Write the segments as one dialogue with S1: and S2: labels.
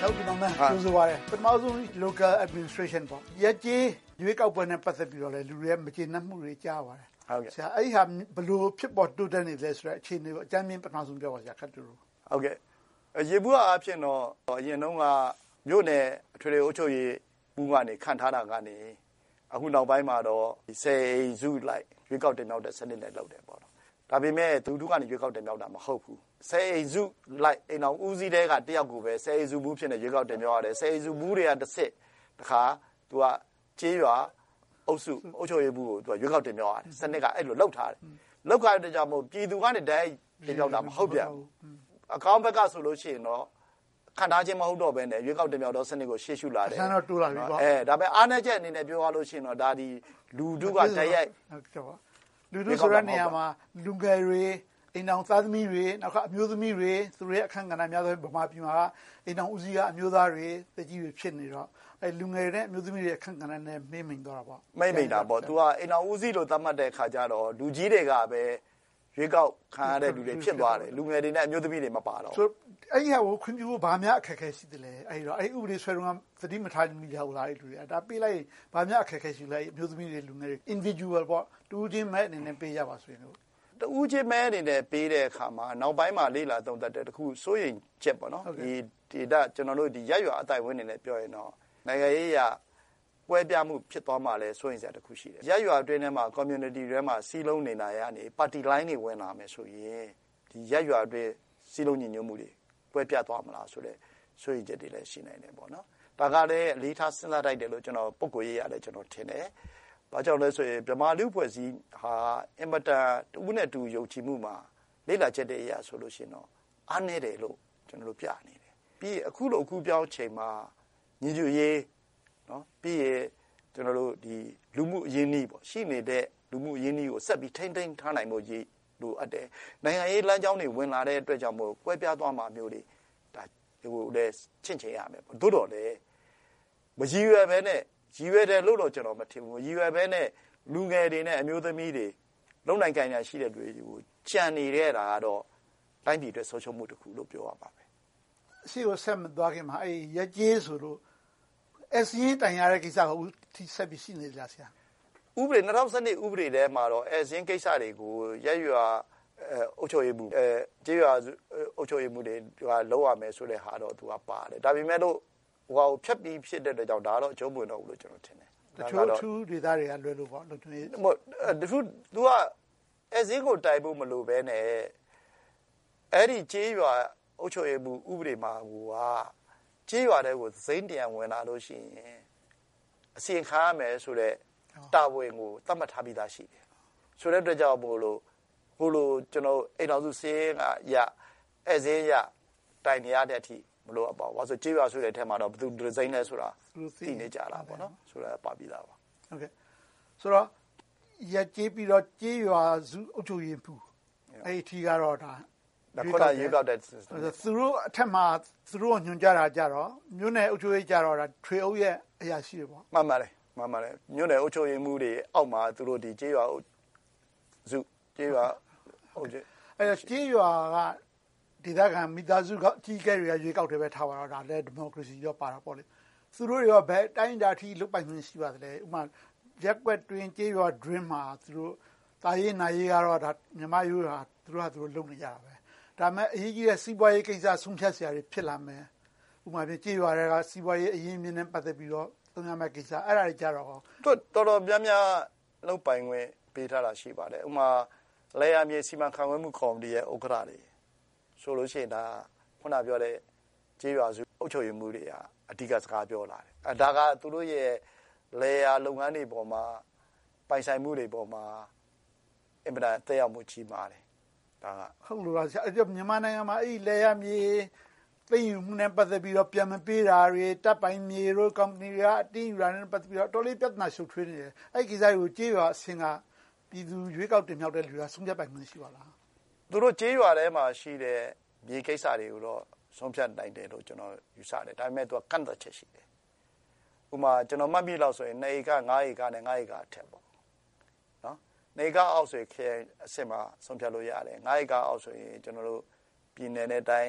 S1: ဟုတ်ပြီနော်မကျိုးဆိုပါရယ်ပထမဆုံး local administration ပေါ့ရက်ကြီးရွေးကောက်ပွဲနဲ့ပတ်သက်ပြီးတော့လေလူတွေမကျေနပ်မှုတွေကြားပါတယ်
S2: ဟုတ်ကဲ့
S1: ဆရာအဲ့ဒီဟာဘယ်လိုဖြစ်ပေါ်တိုးတက်နေလဲဆိုတော့အခြေအနေကိုအကြမ်းမြင်ပထမဆုံးပြောပါဆရာခတ်တူ
S2: ဟုတ်ကဲ့ရေဘူးအားဖြင့်တော့အရင်တုန်းကမြို့နယ်အထွေထွေအုပ်ချုပ်ရေးမှုကနေခန့်ထားတာကနေအခုနောက်ပိုင်းမှာတော့10အိမ်စုလိုက်ရွေးကောက်တင်မြောက်တဲ့စနစ်နဲ့လုပ်တယ်ပေါ့နော်ဒါပေမဲ့သူတို့ကနေရွေးကောက်တင်မြောက်တာမဟုတ်ဘူး10အိမ်စုလိုက်အိမ်တော်ဦးစီးတဲ့ကတယောက်ကိုပဲ10အိမ်စုဘူးဖြစ်နေရွေးကောက်တင်မြောက်ရတယ်10အိမ်စုဘူးတွေကတစ်စစ်တခါသူကကျေးရွာအုပ်စုအုပ်ချုပ်ရေးဘူးကိုသူကရွေးကောက်တင်မြောက်ရတယ်စနစ်ကအဲ့လိုလောက်ထားတယ်လောက်ခါတဲ့ကြောင့်မို့ပြည်သူကနေတိုင်းတင်မြောက်တာမဟုတ်ပြန်ဘူးအကောင့်ဘက်ကဆိုလို့ရှိရင်တော့ခံထားခြင်းမဟုတ်တော့ဘဲနဲ့ရွေးကောက်တင်မြောက်တော့စနစ်ကိုရှေ့ရှုလာတယ်
S1: ဆန်းတော့တိုးလာပြီပေါ့
S2: ဒါပေမဲ့အားနည်းချက်အနေနဲ့ပြောရလို့ရှိရင်တော့ဒါဒီလူတို့ကတိုက်ရိုက်
S1: ဟုတ်ကဲ့ပါလူတို့ဆိုတဲ့နေရာမှာလူငယ်တွေအိမ်တော်သားသမီးတွေနောက်ကအမျိုးသမီးတွေသူတို့ရဲ့အခန့်ကဏ္ဍများသောဗမာပြည်မှာအိမ်တော်ဦးစီးကအမျိုးသားတွေတကြီးတွေဖြစ်နေတော့အဲလူငယ်တွေနဲ့အမျိုးသမီးတွေအခန့်ကဏ္ဍနဲ့မိမ့်မိန်သွားတာပေါ့
S2: မိန်တာပေါ့သူကအိမ်တော်ဦးစီးလို့သတ်မှတ်တဲ့အခါကျတော့လူကြီးတွေကပဲရွေးကောက်ခံရတဲ့လူတွေဖြစ်သွားတယ်လူငယ်တွေနဲ့အမျိုးသမီးတွေမပါတော့
S1: ဆိုအဲ့ဒီဟာကိုခွင့်ပြုဖို့ဘာများအခက်အခဲရှိတယ်လဲအဲ့တော့အဲ့ဥပဒေဆွဲတော့သတိမထားမိကြဘူးလားအဲ့လူတွေဒါပေးလိုက်ဘာများအခက်အခဲရှိလဲအမျိုးသမီးတွေလူငယ်တွေ individual ပေါ့တူးချင်းမဲ့အနေနဲ့ပေးရပါဆိုရင်
S2: တူးချင်းမဲအနေနဲ့ပေးတဲ့အခါမှာနောက်ပိုင်းမှာလေးလာသုံးသပ်တဲ့တခုစိုးရိမ်ချက်ပေါ့နော်ဒီဒေတာကျွန်တော်တို့ဒီရက်ရွာအတိုင်းဝင်းနေနဲ့ပြောရင်တော့နိုင်ငံရေးရပွဲပြမှုဖြစ်သွားမှလည်းစိုးရိမ်စရာတခုရှိတယ်ရက်ရွာအတွင်းထဲမှာ community တွေမှာစီးလုံးနေတာရနေ party line တွေဝင်လာမယ်ဆိုရင်ဒီရက်ရွာအတွင်းစီးလုံးညီညွတ်မှုတွေပွဲပြသွားမလားဆိုတဲ့စိုးရိမ်ချက်တွေလည်းရှိနိုင်တယ်ပေါ့နော်ဒါကလည်းအလေးထားစဉ်းစားတိုက်တယ်လို့ကျွန်တော်ပုံကိုရေးရတယ်ကျွန်တော်ထင်တယ်ဘာကြောင့်လဲဆိုရင်ဗမာလူဖွဲ့စည်းဟာအင်မတန်တူနဲ့တူယုံကြည်မှုမှာလေးလာချက်တဲ့အရာဆိုလို့ရှိရင်တော့အားနည်းတယ်လို့ကျွန်တော်တို့ပြနေတယ်ပြီးအခုလိုအခုပြောင်းချိန်မှာညီညွတ်ရေးနော်ပြီးရကျွန်တော်တို့ဒီလူမှုအရင်းအနှီးပေါ့ရှိနေတဲ့လူမှုအရင်းအနှီးကိုဆက်ပြီးထိမ့်သိမ်းထားနိုင်ဖို့ရေးလိုအပ်တယ်နိုင်ငံရေးလမ်းကြောင်းတွေဝင်လာတဲ့အတွက်ကြောင့်မို့ကွဲပြားသွားမှာမျိုးတွေဒါဟိုလည်းချင့်ချင်ရမယ်ပေါ့သို့တော်လည်းမရည်ရွယ်ပဲနဲ့ရည်ရွယ်တယ်လို့တော့ကျွန်တော်မထင်ဘူးရည်ရွယ်ပဲနဲ့လူငယ်တွေနဲ့အမျိုးသမီးတွေလုံနိုင်ကြင်ညာရှိတဲ့တွေကိုကြံနေတဲ့တာကတော့တိုင်းပြည်အတွက်ဆုံးရှုံးမှုတစ်ခုလို့ပြောရပါမယ်
S1: အရှိကိုဆက်မသွားခင်မှာအဲ့ရက်ကြီးဆိုလို့အစင်းတိုင်ရတဲ့ကိစ္စကိုထိဆက်ပြီးရှိနေကြဆရာ
S2: ဥပဒေ2012ဥပဒေထဲမှာတော့အစင်းကိစ္စတွေကိုရက်ရွာအုပ်ချုပ်ရေးမှုကျေးရွာအုပ်ချုပ်ရေးမှုတွေကလုံးဝမယ်ဆိုတဲ့ဟာတော့သူကပါတယ်ဒါပေမဲ့လို့ဟိုဖြတ်ပြီးဖြစ်တဲ့အတွက်ကြောင့်ဒါတော့အကျုံးဝင်တော့ဘူးလို့ကျွန်တော်ထင်တယ်
S1: တချို့ထူးဒေသတွေကလွယ်လို့ပေါ့လို့ထင်တယ်
S2: မဟုတ်တချို့သူကအစင်းကိုတိုင်ဖို့မလိုဘဲနဲ့အဲ့ဒီကျေးရွာအုပ်ချုပ်ရေးမှုဥပဒေမှာဟိုကကျေးရွာတွေကိုစိမ့်တန်ဝင်လာလို့ရှိရင်အစီရင်ခံရမယ်ဆိုတဲ့တာဝန်ကိုသတ်မှတ်ထားပြီးသားရှိတယ်ဆိုတဲ့အတွက်ကြောင့်မို့လို့ဟိုလိုကျွန်တော်အိမ်တော်စုစင်းကရအစင်းရတိုင်နေရတဲ့အထိမလို့အပေါ့ဘာလို့ကျေးရွာဆိုတဲ့အထက်မှာတော့ဘယ်သူဒီဇိုင်းလဲဆိုတာသိနေကြတာပေါ့နော်ဆိုတာပါပြီးသားပါ
S1: ဟုတ်ကဲ့ဆိုတော့ရက်ကျေးပြီးတော့ကျေးရွာစုအုပ်ချုပ်ရေးမှုအဲ့ဒီကတော့ဒါ
S2: ခေါ်တာရွေးကောက်တဲ့
S1: သူတို့အထက်မှာသူတို့ညွှန်ကြတာကြတော့မြို့နယ်အုပ်ချုပ်ရေးကြတော့ဒါထွေအုပ်ရဲ့အရာရှိတွေပေါ့
S2: မှန်ပါတယ်မြို့နယ်အုပ်ချုပ်ရေးမှုတွေအောက်မှာသူတို့ဒီကျေးရွာစုကျေးရွာ
S1: ဟုတ်ကဲ့အဲ့ကျေးရွာကဒေသခံမိသားစုကအကြီးအကဲတွေကရွေးကောက်တယ်ပဲထားပါတော့ဒါလည်းဒီမိုကရေစီရောပါတာပေါ့လေသူတို့ရောဘယ်တိုင်းတာထိလုတ်ပိုင်ခွင့်ရှိပါသလဲဥပမာရက်ကွက်တွင်ကျေးရွာ dream မှာသူတို့တာရေးနာရေးကတော့ဒါမြန်မာရိုးဟာသူတို့လုပ်နေကြတာပဲဒါမဲ့အရေးကြီးတဲ့စီးပွားရေးကိစ္စဆုံးဖြတ်စရာတွေဖြစ်လာမယ်ဥပမာပြကျေးရွာတွေကစီးပွားရေးအရင်းအမြစ်နဲ့ပတ်သက်ပြီးတော့သုံးရမယ့်ကိစ္စအဲ့ဒါတွေကြတော့
S2: တော်တော်များများလုတ်ပိုင်ခွင့်ပေးထားတာရှိပါတယ်ဥပမာလေယာမြေစီမံခန့်ခွဲမှုကော်မတီရဲ့ဥက္ကဋ္ဌတွေဆိုလို့ရှိရင်ဒါခုနပြောတဲ့ကျေးရွာစုအုပ်ချုပ်ရေးမှုတွေကအဓိကစကားပြောလာတယ်ဒါကသူတို့ရဲ့လေယာလုပ်ငန်းတွေပေါ်မှာပိုင်ဆိုင်မှုတွေပေါ်မှာအင်မတန်သက်ရောက်မှုကြီးမားတယ်ဒါက
S1: ဟုတ်လို့လားမြန်မာနိုင်ငံမှာအဲ့ဒီလေယာမြေသိယူမှုနဲ့ပတ်သက်ပြီးတော့ပြန်မပေးတာတွေတပ်ပိုင်မြေတို့ကုမ္ပဏီတွေကအတင်းယူတာနဲ့ပတ်သက်ပြီးတော့တော်လေးပြဿနာရှုပ်ထွေးနေတယ်အဲ့ဒီကိစ္စကိုကျေးရွာအဆင့်ကပြည်သူရွေးကောက်တင်မြှောက်တဲ့လူကဆုံးဖြတ်ပိုင်ခွင့်ရှိပါလား
S2: သူတို့ကျေးရွာထဲမှာရှိတဲ့မြေကိစ္စတွေကိုတော့ဆုံးဖြတ်နိုင်တယ်လို့ကျွန်တော်ယူဆတယ်ဒါပေမဲ့သူကကန့်သတ်ချက်ရှိတယ်ဥပမာကျွန်တော်မှတ်မိလို့ဆိုရင်2ဧက5ဧကနဲ့5ဧကအထက်ပေါ့နော်2ဧကအောက်ဆိုရင်ခရိုင်အဆင့်မှာဆုံးဖြတ်လို့ရတယ်5ဧကအောက်ဆိုရင်ကျွန်တော်တို့ပြည်နယ်နဲ့တိုင်း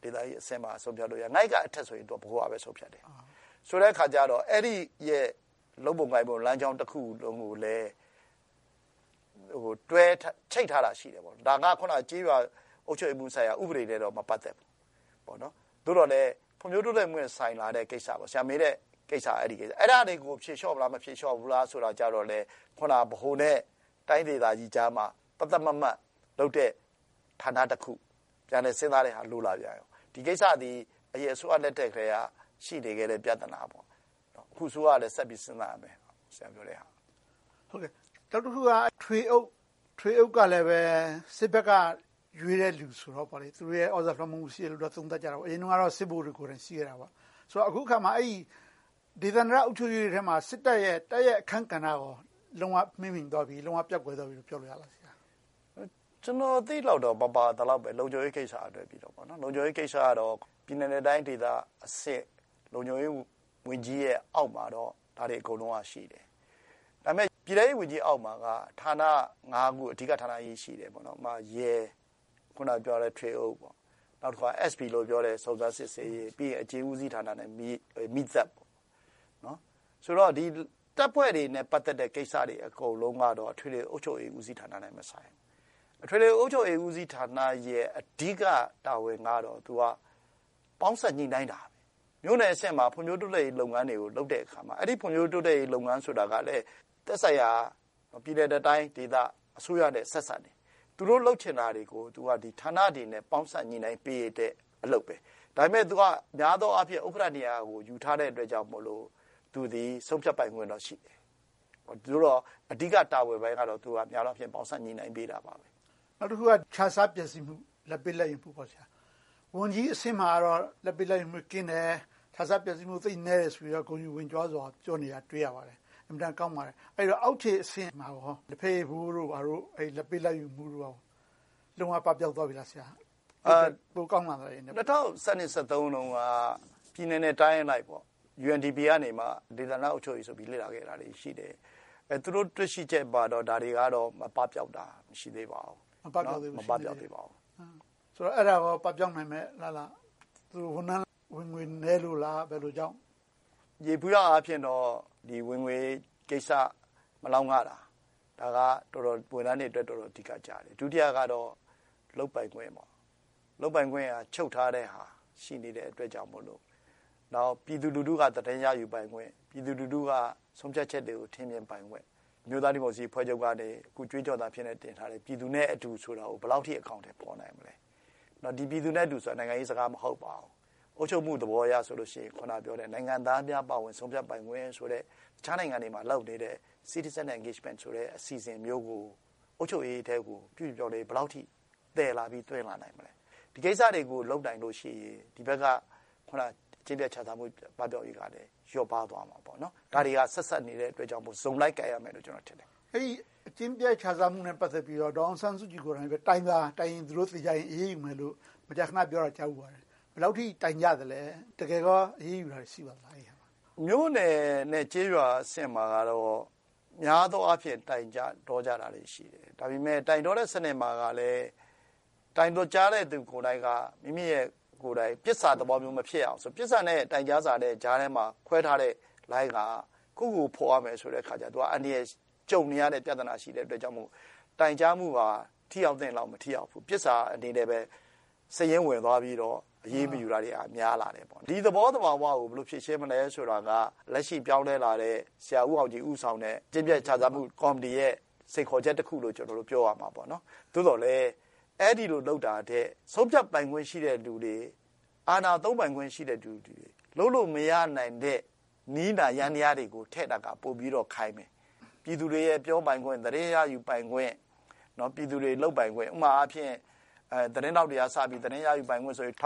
S2: ဒေသကြီးအဆင့်မှာဆုံးဖြတ်လို့ရငိုက်ကအထက်ဆိုရင်တော့ဘကိုကပဲဆုံးဖြတ်တယ်ဆိုတဲ့အခါကျတော့အဲ့ဒီရဲ့လုံပုံကိုင်ပုံလမ်းကြောင်းတစ်ခုလုံးကိုလည်းတွဲချိတ်ထားတာရှိတယ်ပေါ့ဒါကခုနကြေးရွာအုပ်ချုပ်ရေးမှုဆိုင်ရာဥပဒေနဲ့တော့မပတ်သက်ဘူးပေါ့နော်သို့တော်လည်းဖွံ့ဖြိုးတိုးတက်မှုနဲ့ဆိုင်လာတဲ့ကိစ္စပေါ့ဆရာမေးတဲ့ကိစ္စအဲ့ဒီကိစ္စအဲ့ဒါတွေကိုဖြေလျှော့မလားမဖြေလျှော့ဘူးလားဆိုတာကြတော့လေခုနဗဟိုနဲ့တိုင်းဒေသကြီးကြားမှာတသက်မမတ်လုပ်တဲ့ဌာနတစ်ခုပြန်လဲစဉ်းစားတဲ့ဟာလိုလာပြန်ရောဒီကိစ္စဒီအရေးအစိုးရလက်ထက်ကလေးကရှိနေခဲ့တဲ့ပြဿနာပေါ့နော်အခုဆိုရလည်းဆက်ပြီးစဉ်းစားရမယ်ဆရာပြောတဲ့ဟာ
S1: ဟုတ်ကဲ့နောက်တစ်ခုကထွေအုပ်ကလည်းပဲစစ်ဘက်ကရွေးတဲ့လူဆိုတော့ပေါ့လေသူတို့ရဲ့ဩဇာလွှမ်းမိုးမှုရှိလို့တော့သုံးသပ်ကြတာပေါ့အရင်ကတော့စစ်ဘိုလ်တွေကိုယ်တိုင်ရှိခဲ့တာပေါ့ဆိုတော့အခုခါမှာအဲ့ဒီဒေသန္တရအုပ်ချုပ်ရေးထဲမှာစစ်တပ်ရဲ့အခန်းကဏ္ဍကိုလုံးဝမှင်းသွားပြီလုံးဝပြတ်ကွယ်သွားပြီလို့ပြောလို့ရလားဆရာ
S2: ကျွန်တော်သိလောက်တော့ပပတလောက်ပဲလုံခြုံရေးကိစ္စအတွက်ပြီးတော့ပေါ့နော်လုံခြုံရေးကိစ္စကတော့ပြည်내တိုင်းဒေသအစစ်လုံခြုံရေးဝင်ကြီးရဲ့အောက်မှာတော့ဒါတွေအကုန်လုံးရှိတယ်ဒါပေမဲ့ပြည်ထောင်ဝင်ကြီးအောက်မှာကဌာန9ခုအဓိကဌာနကြီးရှိတယ်ပေါ့နော်။ရဲခုနပြောတဲ့ထွေအုပ်ပေါ့။နောက်တစ်ခါ SP လို့ပြောတဲ့စုံစမ်းစစ်ဆေးရေးပြီးရင်အခြေဦးစီးဌာနနဲ့မိသက်ပေါ့။နော်။ဆိုတော့ဒီတပ်ဖွဲ့တွေနဲ့ပတ်သက်တဲ့ကိစ္စတွေအကုန်လုံးကတော့အထွေထွေအုပ်ချုပ်ရေးဦးစီးဌာနနဲ့မဆိုင်ဘူး။အထွေထွေအုပ်ချုပ်ရေးဦးစီးဌာနရဲ့အဓိကတာဝန်ကတော့သူကပေါင်းစပ်ညှိနှိုင်းတာပဲ။မြို့နယ်အဆင့်မှာဖွံ့ဖြိုးတိုးတက်ရေးလုပ်ငန်းတွေကိုလုပ်တဲ့အခါမှာအဲ့ဒီဖွံ့ဖြိုးတိုးတက်ရေးလုပ်ငန်းဆိုတာကလည်းသက်ဆိုင်ရာပြည်내တိုင်းဒေသအစိုးရနဲ့ဆက်ဆက်နေသူတို့လှုပ်ချင်တာတွေကိုသူကဒီဌာနတွေနဲ့ပေါင်းစပ်ညှိနှိုင်းပေးတဲ့အလုပ်ပဲဒါပေမဲ့သူကများသောအားဖြင့်ဥက္ကဋ္ဌနေရာကိုယူထားတဲ့အတွက်ကြောင့်မို့လို့သူဒီဆုံးဖြတ်ပိုင်ခွင့်တော့ရှိတယ်သူတို့အဓိကတာဝန်ပိုင်းကတော့သူကများသောအားဖြင့်ပေါင်းစပ်ညှိနှိုင်းပေးတာပါပဲ
S1: နောက်တစ်ခုကခြားစားပျက်စီးမှုလက်ပစ်လက်ရင်မှုပေါ့ဆရာဝန်ကြီးအဆင့်မှာတော့လက်ပစ်လက်ရင်မှုကင်းတယ်ခြားစားပျက်စီးမှုသိနေတယ်ဆိုပြီးတော့ဂုဏ်ယူဝင်ကြွားစွာပြောနေတာတွေ့ရပါတယ်အမှန်တန်ကောင်းပါတယ်အဲ့တော့အောက်ခြေအဆင့်မှာရောလက်ဖေးဘူးတို့ဘာတို့အဲ့လက်ပေးလက်ယူမှုတို့ရောလုံးဝပပျောက်သွားပြီလားဆရာပိုကောင်းလာတယ်
S2: 2013တုန်းကပြည်내နဲ့တိုင်းလိုက်ပေါ့ UNDP ကနေမှဒေသနာအုပ်ချုပ်ရေးဆိုပြီးလေ့လာခဲ့တာတွေရှိတယ်သူတို့တွေ့ရှိချက်ပါတော့ဒါတွေကတော့မပပျောက်တာမရှိသေးပါဘူး
S1: မပပျောက်သေး
S2: ပါဘူး
S1: ဆိုတော့အဲ့ဒါကိုပပျောက်နိုင်မဲ့လားသူဝန်ထမ်းဝင်ငွေနဲလို့လားဘယ်လိုကြောင့်
S2: ရေပူရအဖြစ်တော့ဒီဝင်ငွေကိစ္စမလောင်းရတာဒါကတော်တော်ဝန်ထမ်းတွေအတွက်တော်တော်အဓိကကြတယ်ဒုတိယကတော့လုတ်ပိုင်ခွင့်ပေါ့လုတ်ပိုင်ခွင့်ကချုပ်ထားတဲ့ဟာရှိနေတဲ့အတွက်ကြောင့်မို့လို့နောက်ပြည်သူလူထုကတည်ရယူပိုင်ခွင့်ပြည်သူလူထုကဆုံးဖြတ်ချက်တွေကိုထင်မြင်ပိုင်ခွင့်မြို့သားဒီမိုကရေစီဖွဲ့ချုပ်ကနေအခုကြွေးကြော်တာဖြစ်နေတင်ထားတယ်ပြည်သူနဲ့အတူဆိုတာကိုဘယ်လောက်ထိအကောင့်ထဲပေါ်နိုင်မလဲနော်ဒီပြည်သူနဲ့အတူဆိုတာနိုင်ငံရေးစကားမဟုတ်ပါဘူးအုပ်ချုပ်မှုသဘောအရဆိုလို့ရှိရင်ခုနပြောတဲ့နိုင်ငံသားများပါဝင်ဆုံးဖြတ်ပိုင်ခွင့်ဆိုတဲ့တခြားနိုင်ငံတွေမှာလုပ်နေတဲ့ citizen engagement ဆိုတဲ့အစီအစဉ်မျိုးကိုအုပ်ချုပ်ရေးတဲကိုပြုပြောလေဘယ်လောက်ထိတည်လာပြီးတွင်းလာနိုင်မလဲဒီကိစ္စတွေကိုလုပ်နိုင်လို့ရှိရင်ဒီဘက်ကခုနအချင်းပြချတာမှုပပျောက်ရေးကလည်းလျော့ပါသွားမှာပေါ့နော်ဒါတွေကဆက်ဆက်နေတဲ့အတွက်ကြောင့်မို့ဇုံလိုက်ကြရမယ်လို့ကျွန်တော်ထင်တယ်
S1: အဲ့ဒီအချင်းပြချတာမှုနဲ့ပတ်သက်ပြီးတော့ဒေါအောင်ဆန်းစုကြည်ကိုယ်တိုင်ပဲတိုင်းရင်သူတို့သိကြရင်အေးအေးမယ်လို့မကြာခဏပြောတာကြားဥပါတယ်ဘယ်လောက်ထိတိုင်ကြသလဲတကယ်ကောအေးယူတာရှိပါလားအဲ့ဟာ
S2: မျိုးနယ်နဲ့ကျေးရွာအဆင့်မှာကတော့များသောအားဖြင့်တိုင်ကြတော့ကြတာတွေရှိတယ်ဒါပေမဲ့တိုင်တော့တဲ့စနစ်မှာကလည်းတိုင်တော့ကြားတဲ့သူကိုယ်တိုင်ကမိမိရဲ့ကိုယ်တိုင်ပစ္စာသဘောမျိုးမဖြစ်အောင်ဆိုပစ္စာနဲ့တိုင်ကြားစာတဲ့ကြားထဲမှာခွဲထားတဲ့ line ကကိုယ့်ကိုဖော်ရမယ်ဆိုတဲ့ခါကျသူကအနည်းကြုံနေရတဲ့ပြဿနာရှိတဲ့အတွက်ကြောင့်မို့တိုင်ကြားမှုကထိရောက်တဲ့လောက်မထိရောက်ဘူးပစ္စာအနေနဲ့ပဲစည်ရင်းဝင်သွားပြီးတော့အရေးမယူတာတွေအများလာတယ်ပေါ့ဒီသဘောတဘာဝကိုဘယ်လိုဖြည့်ရှင်းမလဲဆိုတာကလက်ရှိပြောင်းလဲလာတဲ့ဆရာဦးအောင်ကြည်ဦးဆောင်တဲ့ကျင့်ပြတ်ခြားစားမှုကော်မတီရဲ့စိတ်ခေါ်ချက်တစ်ခုလို့ကျွန်တော်တို့ပြောရမှာပေါ့နော်သို့တော်လည်းအဲ့ဒီလိုလုပ်တာတဲ့ဆုံးဖြတ်ပိုင်ခွင့်ရှိတဲ့လူတွေအာဏာသုံးပိုင်ခွင့်ရှိတဲ့လူတွေလုံးလို့မရနိုင်တဲ့နီးနာရန်ရားတွေကိုထည့်တာကပို့ပြီးတော့ခိုင်းမယ်ပြည်သူတွေရဲ့ပြောပိုင်ခွင့်တရေရယူပိုင်ခွင့်နော်ပြည်သူတွေလုပ်ပိုင်ခွင့်ဥပမာအဖြစ်သတင်းတောက်တရားစပြီးသတင်းရယူပိုင်ခွင့်ဆိုရင်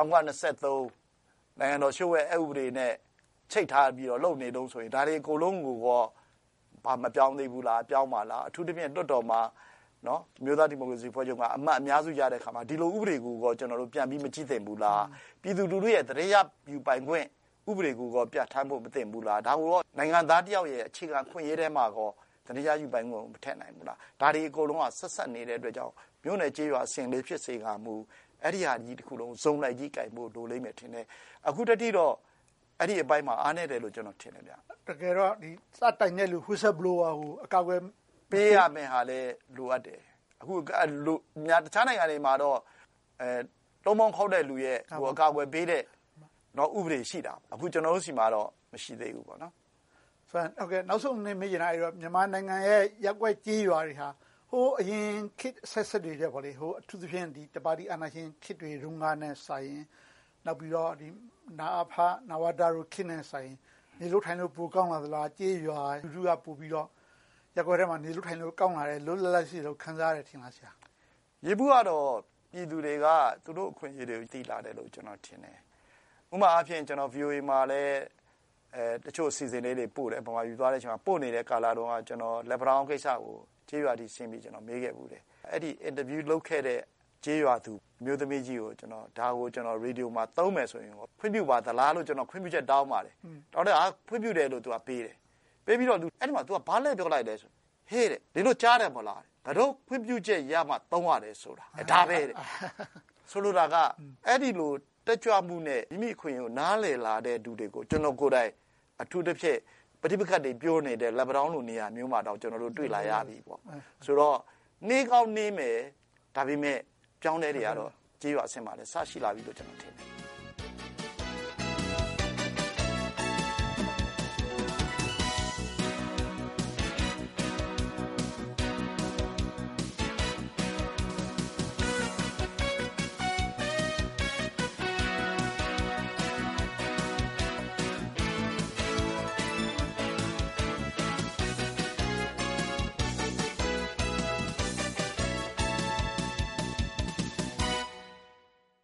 S2: 1923နိုင်ငံတော်ရှုပ်ရဲ့အဥပဒေနဲ့ချိတ်ထားပြီးတော့လုပ်နေတော့ဆိုရင်ဒါတွေအကုန်လုံးကိုဘာမပြောင်းသေးဘူးလားပြောင်းပါလားအထူးသဖြင့်တွတ်တော်မှာနော်မြို့သားဒီမိုကရေစီဖွဲ့ချုပ်ကအမတ်အများစုရတဲ့ခါမှာဒီလိုဥပဒေကိုကျွန်တော်တို့ပြန်ပြီးမကြည့်သင့်ဘူးလားပြည်သူလူထုရဲ့သတင်းရယူပိုင်ခွင့်ဥပဒေကိုပြဋ္ဌာန်းဖို့မသင့်ဘူးလားဒါကိုနိုင်ငံသားတယောက်ရဲ့အခြေခံခွင့်ရေးထဲမှာသတင်းရယူပိုင်ခွင့်ကိုမထည့်နိုင်ဘူးလားဒါတွေအကုန်လုံးကဆက်ဆက်နေတဲ့အတွက်ကြောင့်မြို့နယ်ကျေးရွာအဆင့်လေးဖြစ်စေကမူအဲ့ဒီဟာကြီးတစ်ခုလုံးစုံလိုက်ကြီးကြိုင်ဖို့လိုလိမ့်မယ်ထင်တယ်အခုတတိတော့အဲ့ဒီအပိုင်းမှာအားနေတယ်လို့ကျွန်တော်ထင်တယ်ဗျ
S1: တကယ်တော့ဒီစတိုင်တဲ့လူ whistle blower ကိုအကောက်ွယ်
S2: ပေးရမယ်ဟာလဲလိုအပ်တယ်အခုလူများတခြားနိုင်ငံတွေမှာတော့တုံးပေါင်းခောက်တဲ့လူရဲ့ဟိုအကောက်ွယ်ပေးတဲ့တော့ဥပဒေရှိတာအခုကျွန်တော်တို့စီမှာတော့မရှိသေးဘူးပေါ့နော်
S1: ဆိုတော့ဟုတ်ကဲ့နောက်ဆုံးနေမေးချင်တာအဲ့တော့မြန်မာနိုင်ငံရဲ့ရက်ွက်ကြီးရွာတွေဟာဟိုအရင်ခေတ်ဆက်တွေတဲ့ပေါ့လေဟိုအထူးသဖြင့်ဒီတပါတီအာဏာရှင်ခေတ်တွေရုံးကားနဲ့ဆိုင်နောက်ပြီးတော့ဒီနာအဖနဝတာတို့ခေတ်နဲ့ဆိုင်နေလို့ထိုင်လို့ပိုကောင်းလာသလားကြေးရွာလူကပို့ပြီးတော့ရက်ွက်ထဲမှာနေလို့ထိုင်လို့ကောင်းလာတယ်လွတ်လပ်လပ်ရှိလို့ခံစားရတယ်ထင်လားဆရာ
S2: ရေဘူးကတော့ပြည်သူတွေကသူတို့အခွင့်အရေးတွေသိလာတယ်လို့ကျွန်တော်ထင်တယ်ဥပမာအားဖြင့်ကျွန်တော် VOA မှာလည်းတချို့အစီအစဉ်လေးတွေပို့တယ်ဗမာယူသွားတဲ့အချိန်မှာပို့နေတဲ့ကာလာတုန်းကကျွန်တော်လက်ပတောင်းကိစ္စကိုကြေးရွာတီရှင်းပြီးကျွန်တော်မေးခဲ့ဘူးတယ်အဲ့ဒီအင်တာဗျူးလုပ်ခဲ့တဲ့ကြေးရွာသူမျိုးသမီးကြီးကိုကျွန်တော်ဒါကိုကျွန်တော်ရေဒီယိုမှာသုံးမယ်ဆိုရင်ခွင့်ပြုပါသလားလို့ကျွန်တော်ခွင့်ပြုချက်တောင်းပါတယ်တောင်းတယ်ခွင့်ပြုတယ်လို့သူကပေးတယ်ပေးပြီးတော့သူအဲ့ဒီမှာသူကဘာလဲပြောလိုက်လဲဆိုဟေးတဲ့ဒီလိုကြားတယ်မလားဘယ်တော့ခွင့်ပြုချက်ရမှသုံးရတယ်ဆိုတာဒါပဲတဲ့ဆိုလိုတာကအဲ့ဒီလိုတက်ကြွမှုနဲ့မိမိအခွင့်အရေးကိုနားလည်လာတဲ့သူတွေကိုကျွန်တော်ကိုယ်တိုင်အထူးတစ်ဖြင့်ပဋိပက္ခတွေပြောနေတဲ့လက်ပတောင်းလိုနေရာမျိုးမှာတော့ကျွန်တော်တို့တွေ့လာရပြီပေါ့ဆိုတော့နေကောင်းနေမယ်ဒါပေမဲ့ပြောင်းလဲတွေကတော့ကြေးရွာအဆင့်မှာလည်းစရှိလာပြီလို့ကျွန်တော်ထင်တယ်